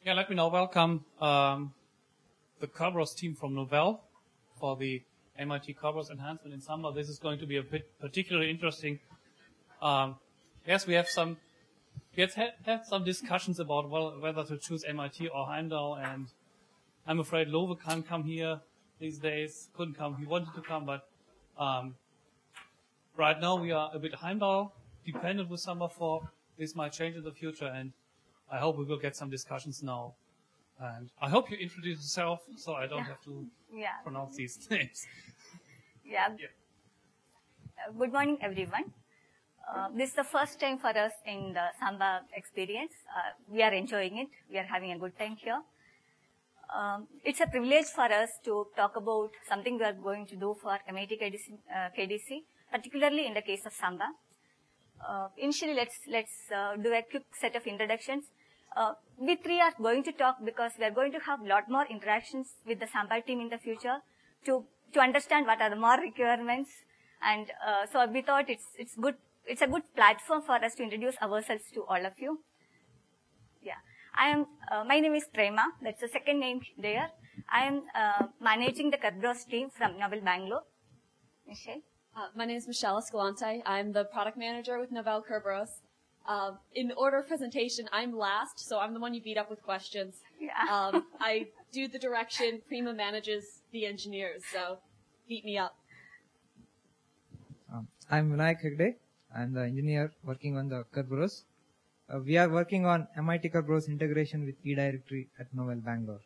Yeah, let me now welcome the Kerberos team from Novell for the MIT Kerberos enhancement in Samba. This is going to be a bit particularly interesting. Yes, we have had some discussions about whether to choose MIT or Heimdall, and I'm afraid Lowe can't come here these days. Couldn't come. He wanted to come, but right now we are a bit Heimdall dependent with Samba 4. This might change in the future, and I hope we will get some discussions now. And I hope you introduce yourself so I don't have to pronounce these names. Good morning, everyone. This is the first time for us in the Samba experience. We are enjoying it. We are having a good time here. It's a privilege for us to talk about something we are going to do for MIT KDC, particularly in the case of Samba. Initially, let's do a quick set of introductions. We three are going to talk because we are going to have a lot more interactions with the Samba team in the future to understand what are the more requirements. And so we thought it's a good platform for us to introduce ourselves to all of you. My name is Prema. That's the second name there. I am managing the Kerberos team from Novell Bangalore. Michelle? My name is Michelle Escalante. I'm the product manager with Novell Kerberos. In order of presentation, I'm last, so I'm the one you beat up with questions. I do the direction. Prema manages the engineers, so beat me up. I'm Vinayak Hegde. I'm the engineer working on the Kerberos. We are working on MIT Kerberos integration with eDirectory at Novell Bangalore.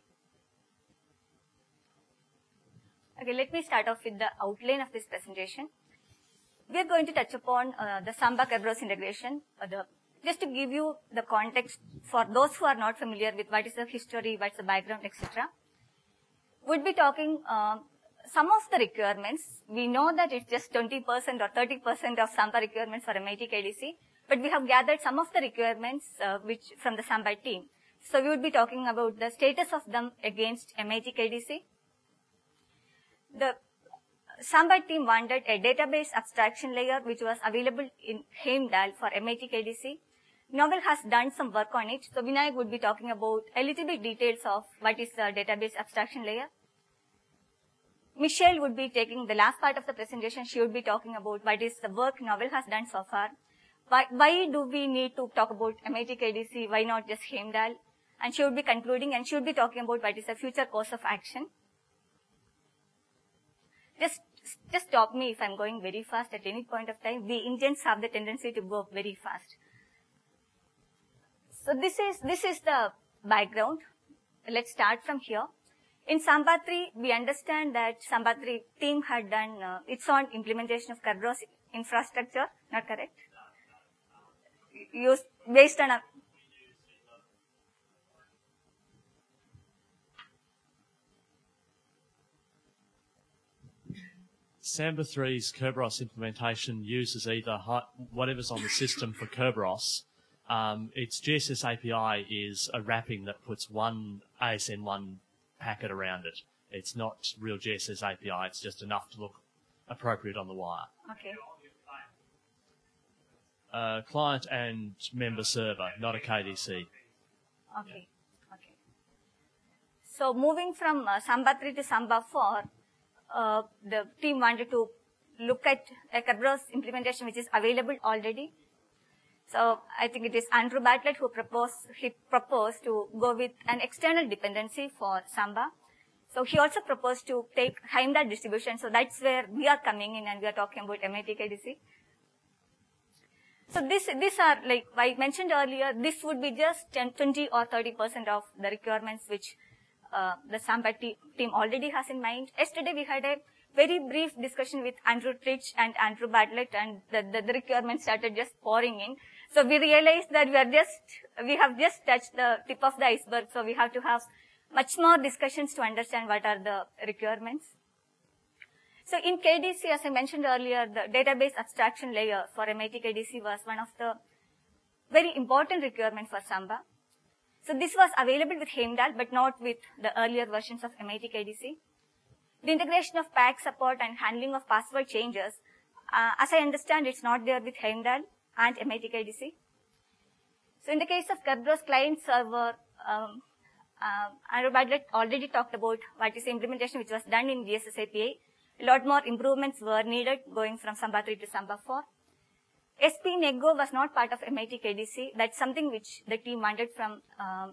Okay, let me start off with the outline of this presentation. We are going to touch upon the Samba Kerberos integration. Just to give you the context for those who are not familiar with what is the history, what's the background, etc. We'll be talking some of the requirements. We know that it's just 20% or 30% of Samba requirements for MIT KDC, but we have gathered some of the requirements which from the Samba team. So we would be talking about the status of them against MIT KDC. The Samba team wanted a database abstraction layer which was available in Heimdall for MIT KDC. Novell has done some work on it, so Vinayak would be talking about a little bit details of what is the database abstraction layer. Michelle would be taking the last part of the presentation. She would be talking about what is the work Novell has done so far. Why do we need to talk about MIT KDC? Why not just Heimdall? And she would be concluding, and she would be talking about what is the future course of action. Just stop me if I'm going very fast at any point of time. We Indians have the tendency to go very fast. So this is the background. Let's start from here. In Samba 3, we understand that Samba 3 team had done its own implementation of Kerberos infrastructure. Not correct? Used based on a Samba 3's Kerberos implementation uses either whatever's on the system for Kerberos. Its GSS API is a wrapping that puts one ASN1 packet around it. It's not real GSS API. It's just enough to look appropriate on the wire. Okay. Client and member server, not a KDC. Okay. Okay. So moving from Samba 3 to Samba 4, the team wanted to look at a Kerberos implementation which is available already. So I think it is Andrew Bartlett who proposed to go with an external dependency for Samba. So he also proposed to take Heimdall distribution. So that's where we are coming in, and we are talking about MIT KDC. So these are, like I mentioned earlier, this would be just 20 or 30% of the requirements which the Samba team already has in mind. Yesterday we had a very brief discussion with Andrew Trich and Andrew Bartlett, and the requirements started just pouring in. So we realized that we have just touched the tip of the iceberg. So we have to have much more discussions to understand what are the requirements. So in KDC, as I mentioned earlier, the database abstraction layer for MIT KDC was one of the very important requirements for Samba. So this was available with Heimdall, but not with the earlier versions of MIT KDC. The integration of PAC support and handling of password changes, as I understand, it's not there with Heimdall and MIT KDC. So in the case of Kerberos client server, Andrew Badlet already talked about what is the implementation which was done in DSS API. A lot more improvements were needed going from Samba 3 to Samba 4. SP-Nego was not part of MIT KDC. That's something which the team wanted from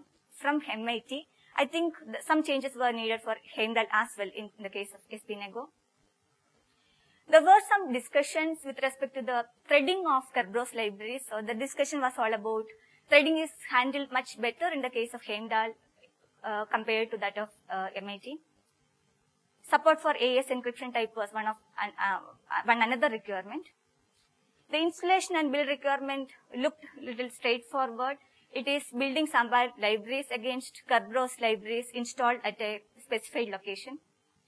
MIT. I think some changes were needed for Heimdall as well in the case of SP-Nego. There were some discussions with respect to the threading of Kerberos libraries. So the discussion was all about threading is handled much better in the case of Heimdall compared to that of MIT. Support for AES encryption type was another requirement. The installation and build requirement looked a little straightforward. It is building Samba libraries against Kerberos libraries installed at a specified location.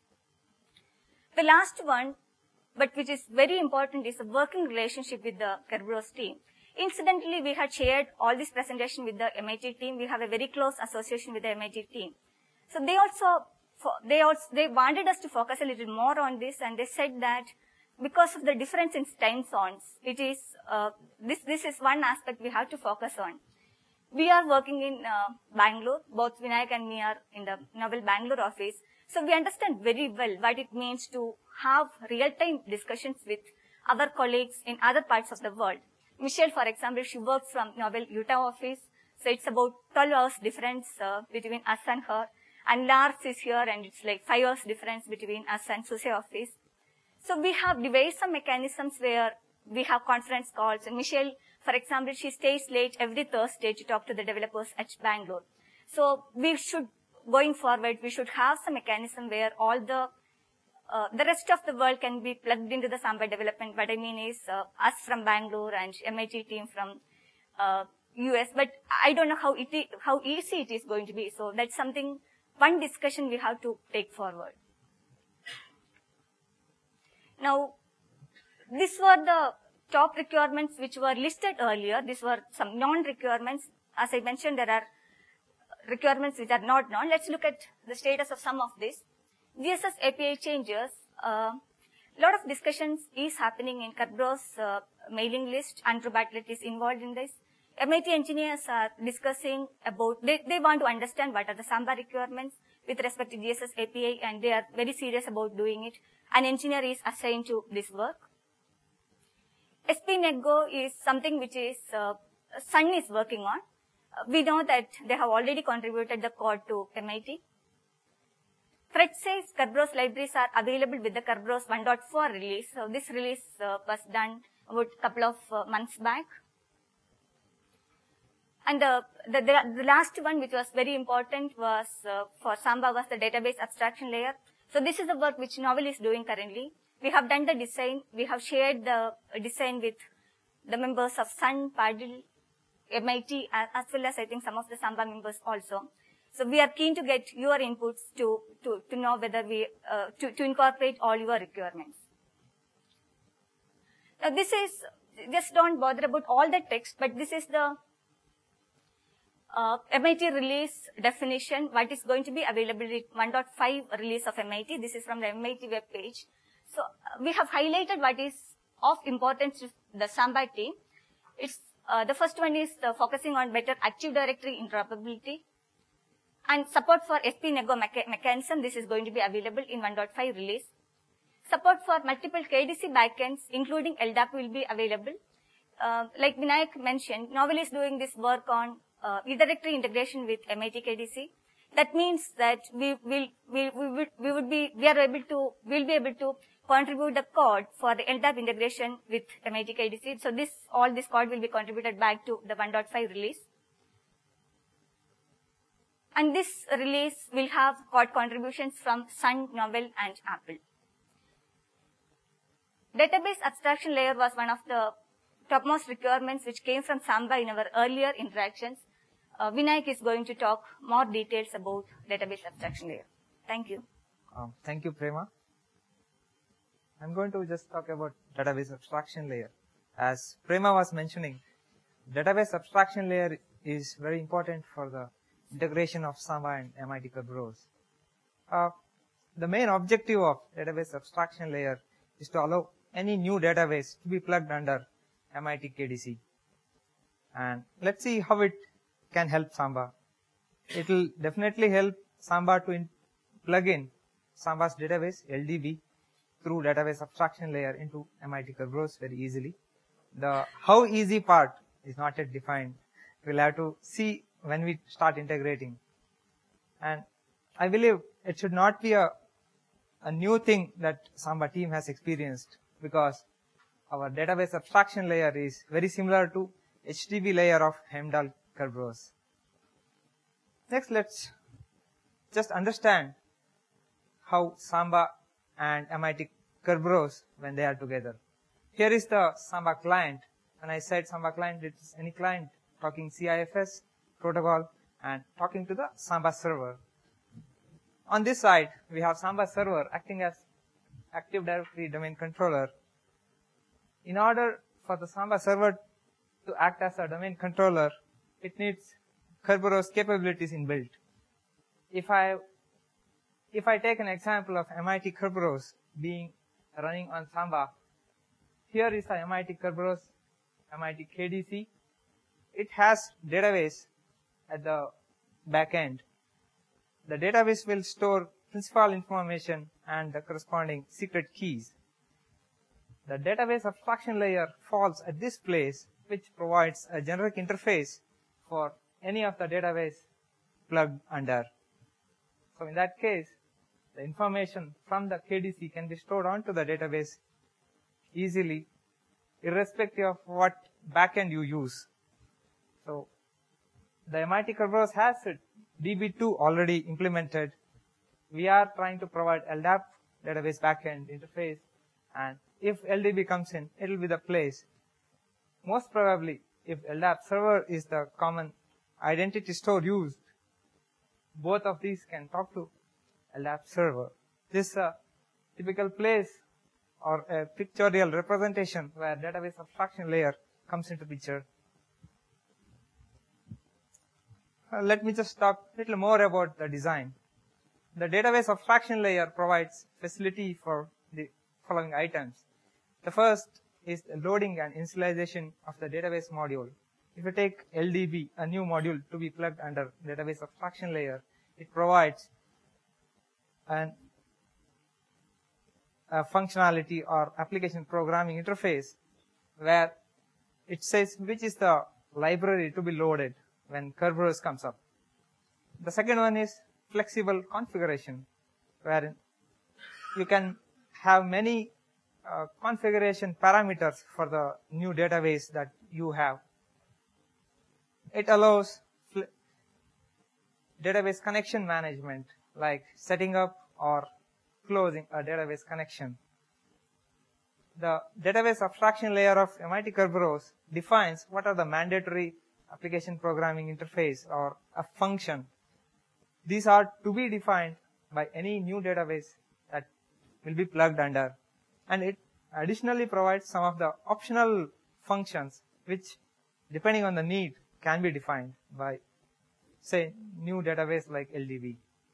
The last one, but which is very important, is a working relationship with the Kerberos team. Incidentally, we had shared all this presentation with the MIT team. We have a very close association with the MIT team. So they wanted us to focus a little more on this, and they said that because of the difference in time zones, it is this is one aspect we have to focus on. We are working in Bangalore. Both Vinayak and me are in the Novell Bangalore office. So we understand very well what it means to have real-time discussions with our colleagues in other parts of the world. Michelle, for example, she works from Novell Utah office. So it's about 12 hours difference between us and her. And Lars is here, and it's like 5 hours difference between us and SUSE office. So we have devised some mechanisms where we have conference calls. And Michelle, for example, she stays late every Thursday to talk to the developers at Bangalore. So we should, going forward, we should have some mechanism where all the rest of the world can be plugged into the Samba development. What I mean is us from Bangalore and MIT team from US. But I don't know how easy it is going to be. So that's something, one discussion we have to take forward. Now, these were the top requirements which were listed earlier. These were some non-requirements. As I mentioned, there are requirements which are not known. Let's look at the status of some of these. DSS API changes. A lot of discussions is happening in Kerberos mailing list. Andrew Bartlett is involved in this. MIT engineers are discussing about, they want to understand what are the Samba requirements with respect to DSS API, and they are very serious about doing it. An engineer is assigned to this work. SP-Nego is something which is Sun is working on. We know that they have already contributed the code to MIT. Thread says Kerberos libraries are available with the Kerberos 1.4 release. So this release was done about a couple of months back. And the last one, which was very important, was for Samba, was the database abstraction layer. So this is the work which Novell is doing currently. We have done the design. We have shared the design with the members of Sun, Padil, MIT, as well as I think some of the Samba members also. So we are keen to get your inputs to know whether we, to incorporate all your requirements. Now this is, just don't bother about all the text, but this is the MIT release definition, what is going to be available in 1.5 release of MIT. This is from the MIT web page. So we have highlighted what is of importance to the Samba team. It's the first one is focusing on better Active Directory interoperability and support for SP-Nego mechanism. This is going to be available in 1.5 release. Support for multiple KDC backends, including LDAP, will be available. Like Vinayak mentioned, Novell is doing this work on e-directory integration with MIT KDC. That means that we'll be able to contribute the code for the LDAP integration with MIT KDC. So all this code will be contributed back to the 1.5 release. And this release will have code contributions from Sun, Novell, and Apple. Database abstraction layer was one of the topmost requirements which came from Samba in our earlier interactions. Vinayak is going to talk more details about database abstraction layer. Thank you. Thank you, Prema. I'm going to just talk about database abstraction layer. As Prema was mentioning, database abstraction layer is very important for the integration of Samba and MIT Kerberos. The main objective of database abstraction layer is to allow any new database to be plugged under MIT KDC. And let's see how it can help Samba it will definitely help Samba to plug in Samba's database, LDB, through database abstraction layer into MIT Kerberos very easily. The how easy part is not yet defined. We'll have to see when we start integrating. And I believe it should not be a new thing that Samba team has experienced, because our database abstraction layer is very similar to HDB layer of Heimdal Kerberos. Next, let's just understand how Samba and MIT Kerberos when they are together. Here is the Samba client. When I said Samba client, it is any client talking CIFS protocol and talking to the Samba server. On this side, we have Samba server acting as Active Directory domain controller. In order for the Samba server to act as a domain controller, it needs Kerberos capabilities inbuilt. If I take an example of MIT Kerberos being running on Samba, here is the MIT Kerberos, MIT KDC. It has database at the back end. The database will store principal information and the corresponding secret keys. The database abstraction layer falls at this place, which provides a generic interface for any of the database plugged under. So in that case, the information from the KDC can be stored onto the database easily, irrespective of what backend you use. So the MIT Kerberos has it, DB2 already implemented. We are trying to provide LDAP database backend interface, and if LDB comes in, it will be the place. Most probably, if LDAP server is the common identity store used, both of these can talk to LDAP server. This is a typical place or a pictorial representation where database abstraction layer comes into picture. Let me just talk a little more about the design. The database abstraction layer provides facility for the following items. The first is the loading and initialization of the database module. If you take LDB, a new module to be plugged under database abstraction layer, it provides a functionality or application programming interface where it says which is the library to be loaded when Kerberos comes up. The second one is flexible configuration, wherein you can have many configuration parameters for the new database that you have. It allows database connection management, like setting up or closing a database connection. The database abstraction layer of MIT Kerberos defines what are the mandatory application programming interface or a function. These are to be defined by any new database that will be plugged under. And it additionally provides some of the optional functions which, depending on the need, can be defined by, say, new database like LDB.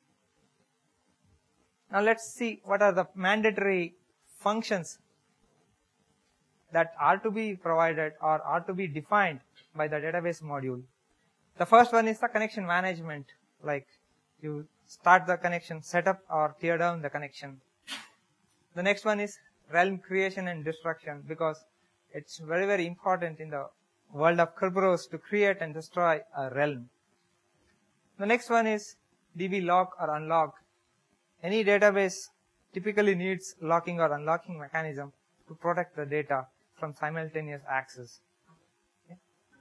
Now let's see what are the mandatory functions that are to be provided or are to be defined by the database module. The first one is the connection management, like you start the connection, set up or tear down the connection. The next one is realm creation and destruction, because it's very, very important in the world of Kerberos to create and destroy a realm. The next one is DB lock or unlock. Any database typically needs locking or unlocking mechanism to protect the data from simultaneous access. Okay.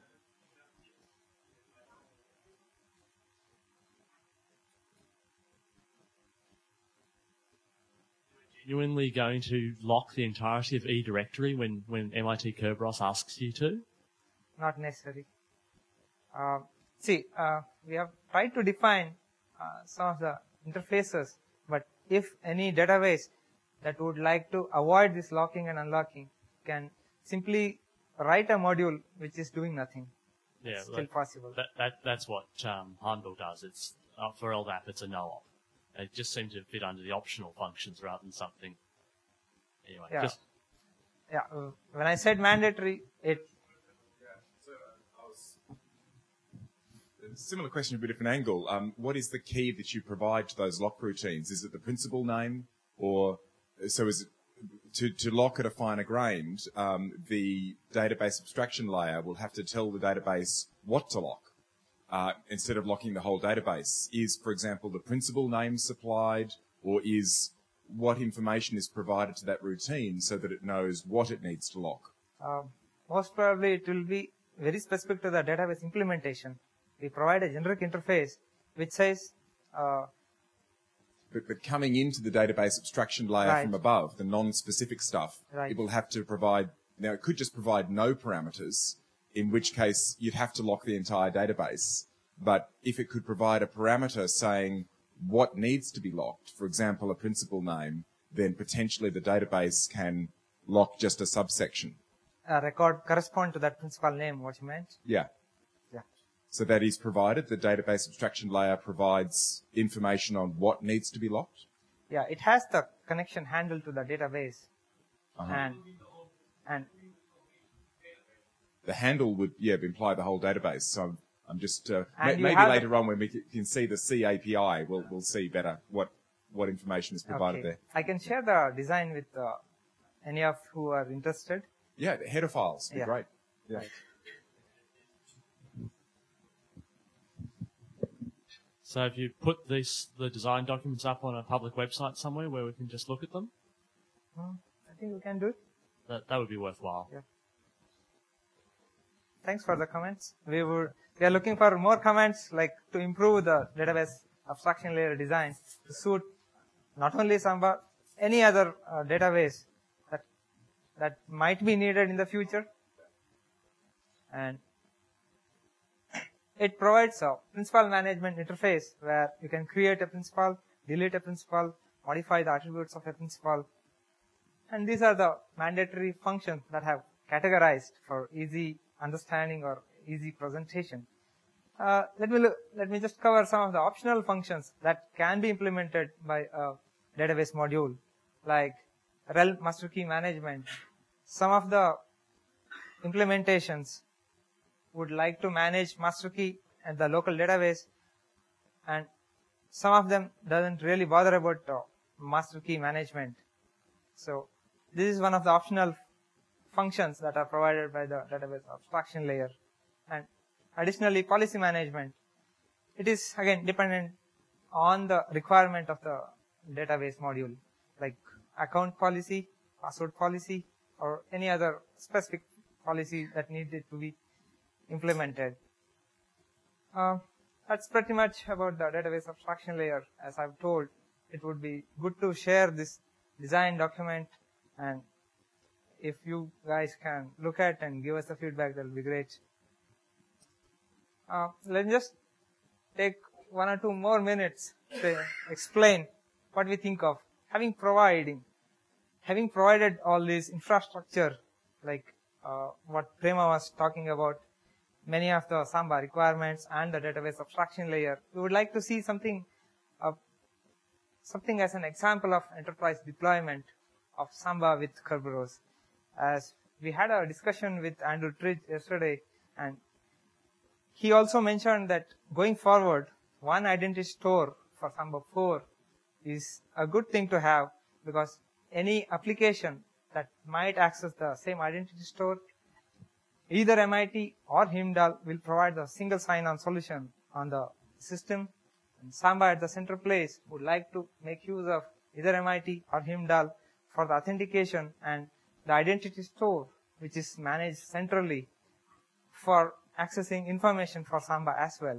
Genuinely going to lock the entirety of eDirectory when MIT Kerberos asks you to? Not necessary. We have tried to define some of the interfaces, but if any database that would like to avoid this locking and unlocking can simply write a module which is doing nothing. Yeah, it's still possible. That's what Heimdal does. It's for LDAP, it's a no-op. It just seems to fit under the optional functions rather than something. Anyway, when I said mandatory, Similar question, a bit different angle. What is the key that you provide to those lock routines? Is it the principal name, or so is it to lock at a finer grained? The database abstraction layer will have to tell the database what to lock instead of locking the whole database. Is, for example, the principal name supplied, or is what information is provided to that routine so that it knows what it needs to lock? Most probably it will be very specific to the database implementation. We provide a generic interface which says... But coming into the database abstraction layer from above, the non-specific stuff, it will have to provide... Now, it could just provide no parameters, in which case you'd have to lock the entire database. But if it could provide a parameter saying what needs to be locked, for example, a principal name, then potentially the database can lock just a subsection. A record correspond to that principal name, what you meant? Yeah. Yeah. So that is provided. The database abstraction layer provides information on what needs to be locked? Yeah, it has the connection handle to the database. And the handle would, imply the whole database. So I'm just, maybe later on when we can see the C API, we'll see better what information is provided there. I can share the design with any of who are interested. Yeah, the header files would be great. Yeah. Right. So have you put the design documents up on a public website somewhere where we can just look at them? I think we can do it. That would be worthwhile. Yeah. Thanks for the comments. We are looking for more comments, like to improve the database abstraction layer design to suit not only Samba, any other database that might be needed in the future. And it provides a principal management interface where you can create a principal, delete a principal, modify the attributes of a principal. And these are the mandatory functions that have categorized for easy understanding or easy presentation. Let me just cover some of the optional functions that can be implemented by a database module, like rel master key management. Some of the implementations would like to manage master key at the local database, and some of them doesn't really bother about master key management. So this is one of the optional functions that are provided by the database abstraction layer. And additionally, policy management. It is again dependent on the requirement of the database module, like account policy, password policy, or any other specific policy that needed to be implemented. That's pretty much about the database abstraction layer. As I've told, it would be good to share this design document, and if you guys can look at and give us the feedback, that will be great. Let's just take 1 or 2 more minutes to explain what we think of having provided all this infrastructure, like what Prema was talking about, many of the Samba requirements and the database abstraction layer. We would like to see something as an example of enterprise deployment of Samba with Kerberos. As we had a discussion with Andrew Tridge yesterday, and he also mentioned that going forward, one identity store for Samba 4 is a good thing to have, because any application that might access the same identity store, either MIT or Heimdal will provide the single sign-on solution on the system. And Samba at the center place would like to make use of either MIT or Heimdal for the authentication, and the identity store, which is managed centrally, for accessing information for Samba as well.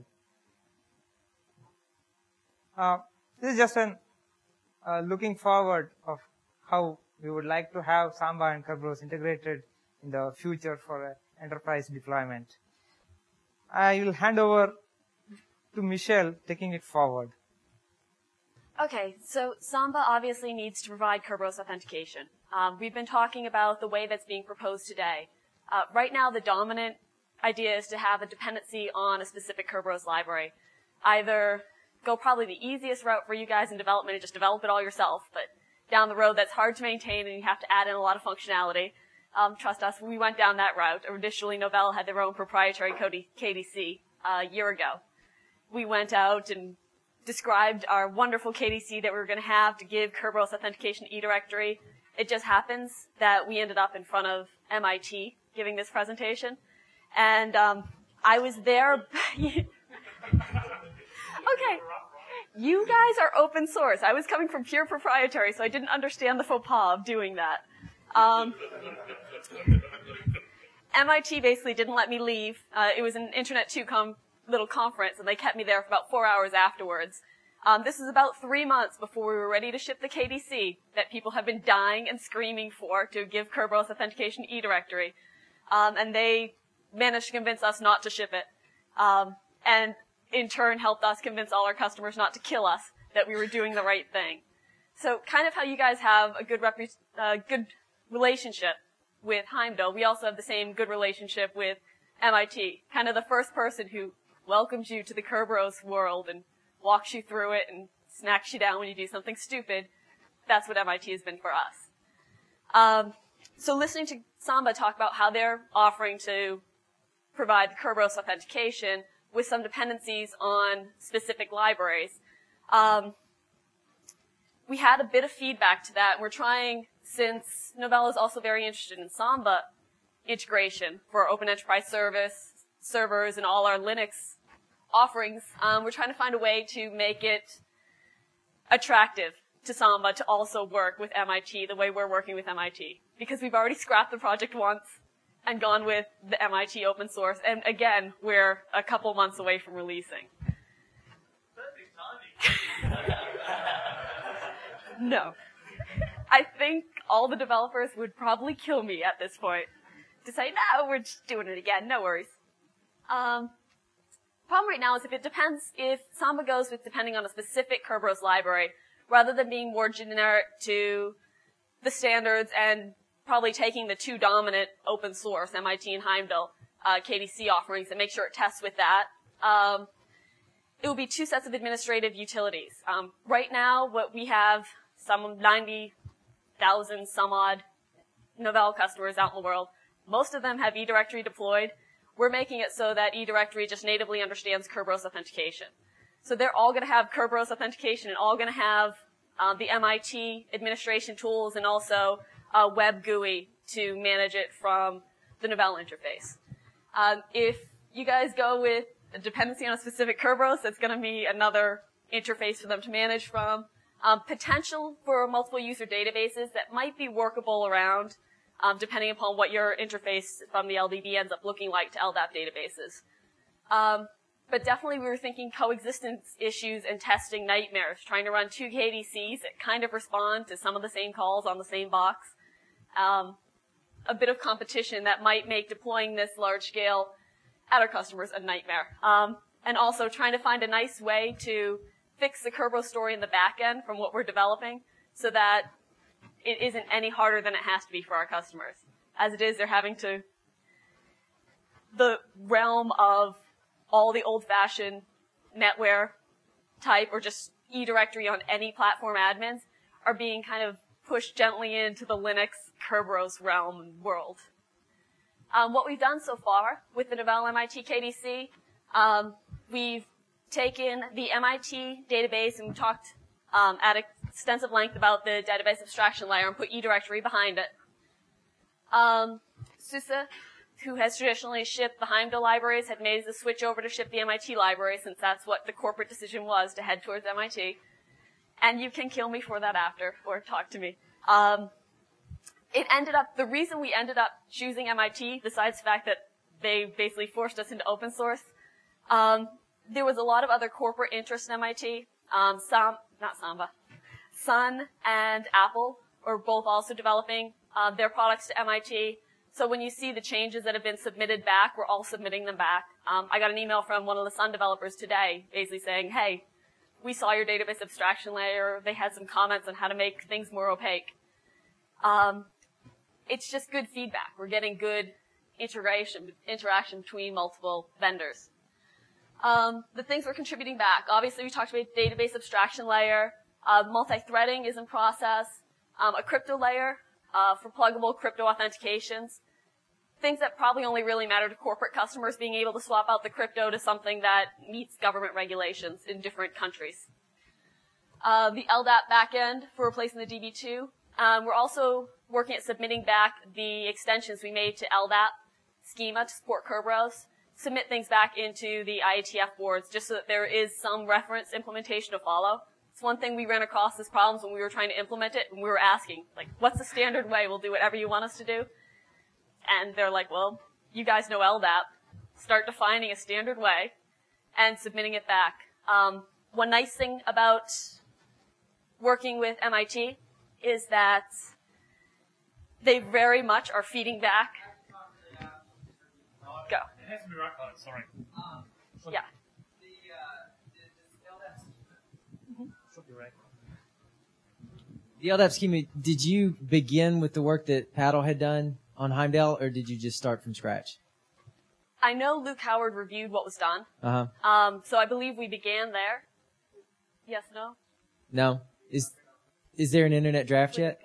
This is just an looking forward of how we would like to have Samba and Kerberos integrated in the future for enterprise deployment. I will hand over to Michelle, taking it forward. Okay, so Samba obviously needs to provide Kerberos authentication. We've been talking about the way that's being proposed today. Right now, the dominant idea is to have a dependency on a specific Kerberos library. Either go probably the easiest route for you guys in development and just develop it all yourself, but down the road that's hard to maintain and you have to add in a lot of functionality. Trust us, we went down that route. Initially, Novell had their own proprietary KDC a year ago. we went out and described our wonderful KDC that we were going to have to give Kerberos Authentication eDirectory. It just happens that we ended up in front of MIT giving this presentation. And I was there. Okay. You guys are open source. I was coming from pure proprietary, so I didn't understand the faux pas of doing that. MIT basically didn't let me leave. It was an Internet 2 little conference, and they kept me there for about 4 hours afterwards. This is about 3 months before we were ready to ship the KDC that people have been dying and screaming for to give Kerberos Authentication eDirectory. And they managed to convince us not to ship it. And in turn helped us convince all our customers not to kill us, that we were doing the right thing. So kind of how you guys have a good relationship with Heimdall, we also have the same good relationship with MIT. Kind of the first person who welcomes you to the Kerberos world and walks you through it and smacks you down when you do something stupid. That's what MIT has been for us. So listening to Samba talk about how they're offering to provide the Kerberos authentication with some dependencies on specific libraries, we had a bit of feedback to that. We're trying, since Novell is also very interested in Samba integration for Open Enterprise servers and all our Linux offerings, we're trying to find a way to make it attractive to Samba to also work with MIT the way we're working with MIT. Because we've already scrapped the project once and gone with the MIT open source. And again, we're a couple months away from releasing. Perfect timing. No. I think all the developers would probably kill me at this point to say, no, we're just doing it again. No worries. Problem right now is if Samba goes with depending on a specific Kerberos library, rather than being more generic to the standards and probably taking the two dominant open source, MIT and Heimdall, KDC offerings, and make sure it tests with that, it will be two sets of administrative utilities. Right now, what we have, some 90,000 some odd Novell customers out in the world. Most of them have eDirectory deployed. We're making it so that eDirectory just natively understands Kerberos authentication. So they're all going to have Kerberos authentication and all going to have the MIT administration tools and also a web GUI to manage it from the Novell interface. If you guys go with a dependency on a specific Kerberos, it's going to be another interface for them to manage from. Potential for multiple user databases that might be workable around, depending upon what your interface from the LDB ends up looking like to LDAP databases. But definitely we were thinking coexistence issues and testing nightmares, trying to run two KDCs that kind of respond to some of the same calls on the same box. A bit of competition that might make deploying this large scale at our customers a nightmare. And also trying to find a nice way to fix the Kerberos story in the back end from what we're developing so that it isn't any harder than it has to be for our customers. As it is, they're having to, the realm of all the old-fashioned NetWare type or just eDirectory on any platform admins are being kind of pushed gently into the Linux Kerberos realm and world. What we've done so far with the Novell MIT KDC, we've taken the MIT database and talked at extensive length about the database abstraction layer and put eDirectory behind it. SUSE, who has traditionally shipped the Heimdall libraries, had made the switch over to ship the MIT library since that's what the corporate decision was to head towards MIT. And you can kill me for that after, or talk to me. The reason we ended up choosing MIT, besides the fact that they basically forced us into open source, there was a lot of other corporate interest in MIT. Sun and Apple are both also developing their products to MIT. So when you see the changes that have been submitted back, we're all submitting them back. I got an email from one of the Sun developers today basically saying, hey, we saw your database abstraction layer. They had some comments on how to make things more opaque. It's just good feedback. We're getting good interaction between multiple vendors. The things we're contributing back. Obviously, we talked about database abstraction layer. Multi-threading is in process. A crypto layer for pluggable crypto authentications. things that probably only really matter to corporate customers, being able to swap out the crypto to something that meets government regulations in different countries. The LDAP backend for replacing the DB2. We're also working at submitting back the extensions we made to LDAP schema to support Kerberos, submit things back into the IETF boards just so that there is some reference implementation to follow. It's one thing we ran across as problems when we were trying to implement it, and we were asking, like, what's the standard way? We'll do whatever you want us to do. And they're like, well, you guys know LDAP. Start defining a standard way and submitting it back. One nice thing about working with MIT is that they very much are feeding back. Go. It has to be right. Oh, sorry. Yeah. Should be right. The LDAP schema, did you begin with the work that Paddle had done on Heimdall, or did you just start from scratch? I know Luke Howard reviewed what was done. Uh-huh. So I believe we began there. Yes, no? No? Is there an internet draft yet?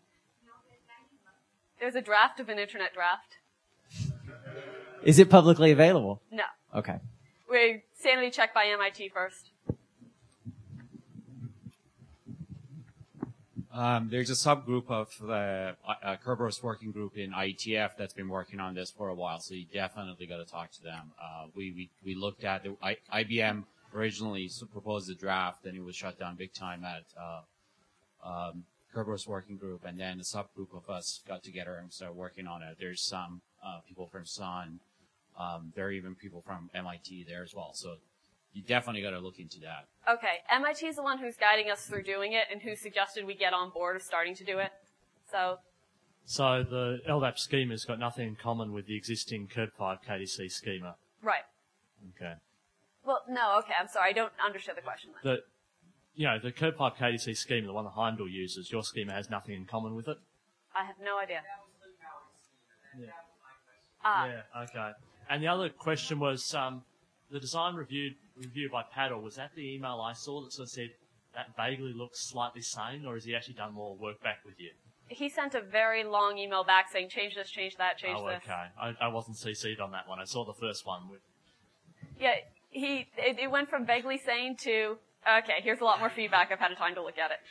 There's a draft of an internet draft. Is it publicly available? No. Okay. We sanity checked by MIT first. There's a subgroup of the Kerberos working group in IETF that's been working on this for a while, so you definitely got to talk to them. We looked at the IBM originally proposed a draft, and it was shut down big time at Kerberos working group, and then a subgroup of us got together and started working on it. There's some people from Sun. There are even people from MIT there as well. So you definitely got to look into that. Okay, MIT is the one who's guiding us through doing it and who suggested we get on board of starting to do it. So the LDAP schema's got nothing in common with the existing KERB5 KDC schema. right. Okay. Well, no, okay, I'm sorry, I don't understand the question then. The KERB5 KDC schema, the one that Heimdall uses, your schema has nothing in common with it? I have no idea. Yeah, okay. And the other question was, the design review by Paddle, was that the email I saw that sort of said that vaguely looks slightly sane, or has he actually done more work back with you? He sent a very long email back saying, change this, change that, change this. Okay. I wasn't CC'd on that one. I saw the first one. Yeah, it went from vaguely sane to, okay, here's a lot more feedback. I've had time to look at it.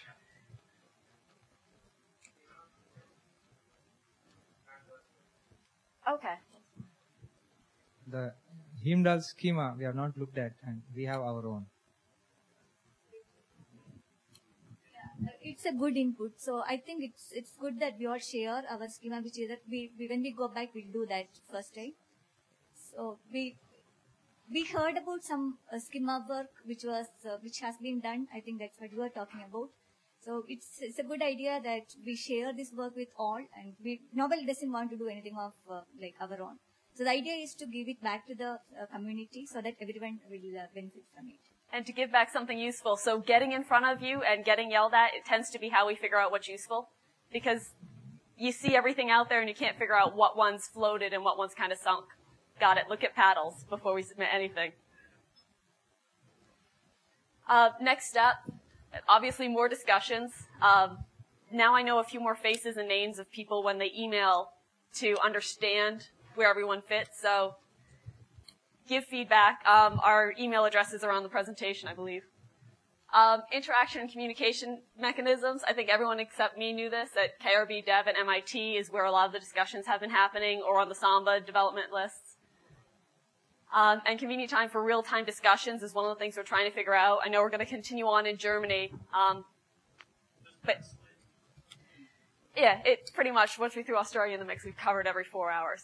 Okay. The Heimdall schema we have not looked at, and we have our own. It's a good input. So I think it's good that we all share our schema, which is that when we go back, we'll do that first, right? So we heard about some schema work which has been done. I think that's what you are talking about. So it's a good idea that we share this work with all, and nobody doesn't want to do anything of like our own. So the idea is to give it back to the community so that everyone will benefit from it. And to give back something useful. So getting in front of you and getting yelled at, it tends to be how we figure out what's useful. Because you see everything out there and you can't figure out what one's floated and what one's kind of sunk. Got it. Look at paddles before we submit anything. Next step, obviously more discussions. Now I know a few more faces and names of people when they email to understand where everyone fits. So give feedback. Our email addresses are on the presentation, I believe. Interaction and communication mechanisms. I think everyone except me knew this, that KRB Dev at MIT is where a lot of the discussions have been happening, or on the Samba development lists. And convenient time for real-time discussions is one of the things we're trying to figure out. I know we're going to continue on in Germany. But yeah, it's pretty much, once we threw Australia in the mix, we've covered every 4 hours.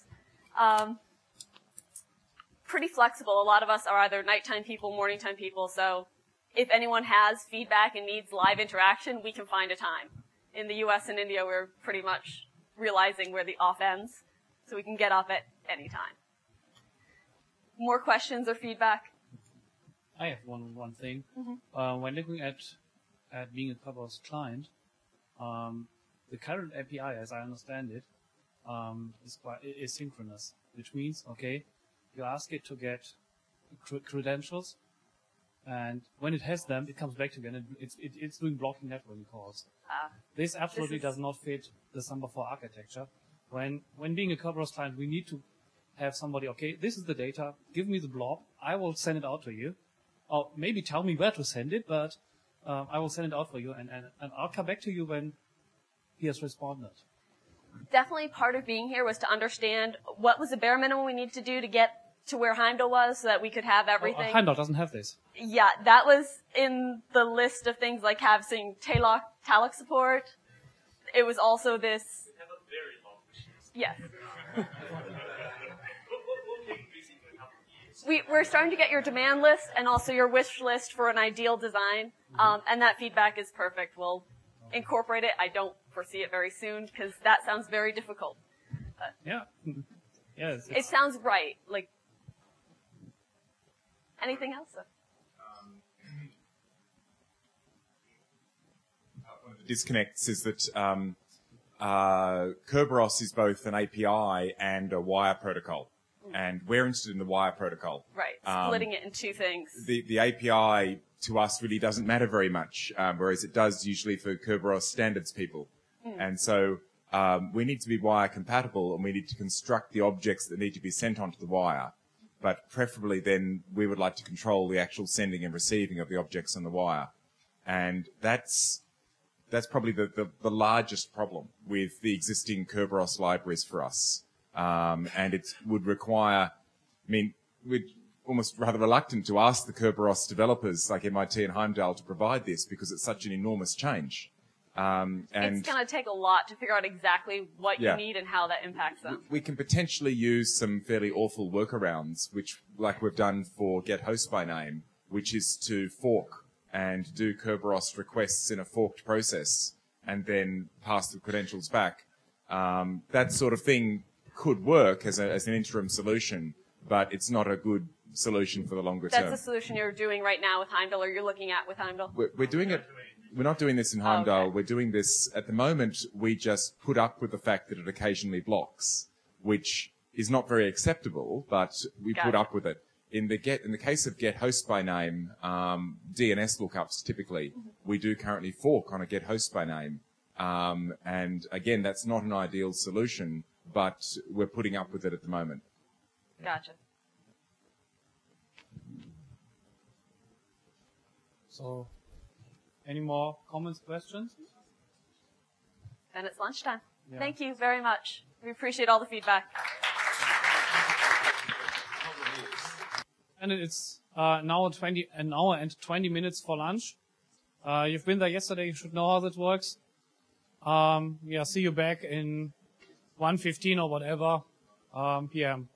Pretty flexible. A lot of us are either nighttime people, morning time people, so if anyone has feedback and needs live interaction, we can find a time. In the US and India, we're pretty much realizing where the off ends, so we can get off at any time. More questions or feedback? I have one thing. Mm-hmm. When looking at being a Kerberos client, the current API, as I understand it, is quite asynchronous, which means, okay, you ask it to get credentials, and when it has them, it comes back to you, and it's doing blocking networking calls. This absolutely does not fit the Samba 4 architecture. when being a Kerberos client, we need to have somebody, okay, this is the data, give me the blob, I will send it out to you. Or maybe tell me where to send it, but I will send it out for you, and I'll come back to you when he has responded. Definitely part of being here was to understand what was the bare minimum we needed to do to get to where Heimdall was so that we could have everything. Heimdall doesn't have this. Yeah, that was in the list of things like having Talok support. It was also this. We have a very long wish list. Yes. We'll keep busy for a couple of years. We're starting to get your demand list and also your wish list for an ideal design, and that feedback is perfect. We'll incorporate it. I don't foresee it very soon because that sounds very difficult. Yeah. Yes. It sounds right. Like anything else? One of the disconnects is that Kerberos is both an API and a wire protocol, and we're interested in the wire protocol. Right, splitting it in two things. The API to us really doesn't matter very much, whereas it does usually for Kerberos standards people. And so we need to be wire compatible, and we need to construct the objects that need to be sent onto the wire. But preferably then we would like to control the actual sending and receiving of the objects on the wire. And that's probably the largest problem with the existing Kerberos libraries for us. And it would require, we're almost rather reluctant to ask the Kerberos developers like MIT and Heimdall to provide this because it's such an enormous change. And it's going to take a lot to figure out exactly what Yeah. you need and how that impacts them. we can potentially use some fairly awful workarounds, which, like we've done for get host by name, which is to fork and do Kerberos requests in a forked process and then pass the credentials back. That sort of thing could work as an interim solution, but it's not a good solution for the longer That's term. the solution you're doing right now with Heimdall, or you're looking at with Heimdall. We're doing it. We're not doing this in Heimdall. Okay. We're doing this at the moment. We just put up with the fact that it occasionally blocks, which is not very acceptable, but we put Gotcha. up with it. In the case of get host by name, DNS lookups typically, we do currently fork on a get host by name. And again, that's not an ideal solution, but we're putting up with it at the moment. Gotcha. So, any more comments, questions? Then it's lunchtime. Yeah. Thank you very much. We appreciate all the feedback. And it's now an hour and 20 minutes for lunch. You've been there yesterday. You should know how that works. See you back in 1:15 or whatever PM.